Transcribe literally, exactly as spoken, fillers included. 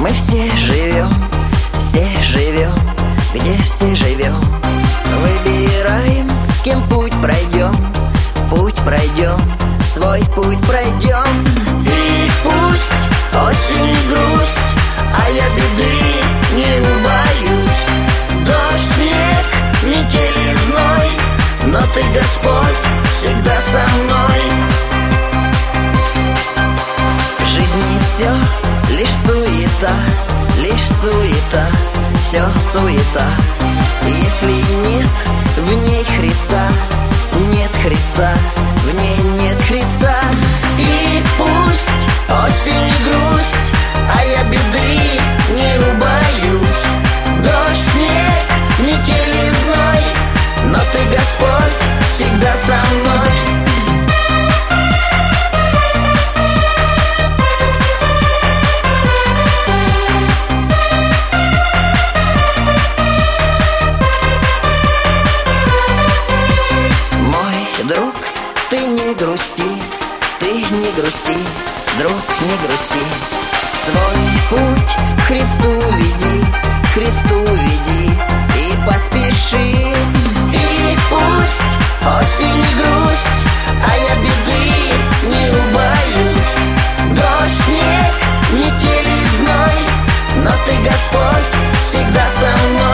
Мы все живем, все живем, где все живем. Выбираем, с кем путь пройдем, путь пройдем, свой путь пройдем. И пусть осень и грусть, а я беды не убоюсь. Дождь, снег, метель и зной, но ты, Господь, всегда со мной. В жизни все лишь суета, лишь суета, все суета. Если нет в ней Христа, нет Христа, в ней нет Христа. И пусть осень и грусть, а я беды не убоюсь. Дождь, снег, метель и зной, но ты, Господь, всегда со мной. Друг, ты не грусти, ты не грусти, друг, не грусти. Свой путь к Христу веди, к Христу веди и поспеши. И пусть осень и грусть, а я беды не убоюсь. Дождь, снег, метель и зной, но ты, Господь, всегда со мной.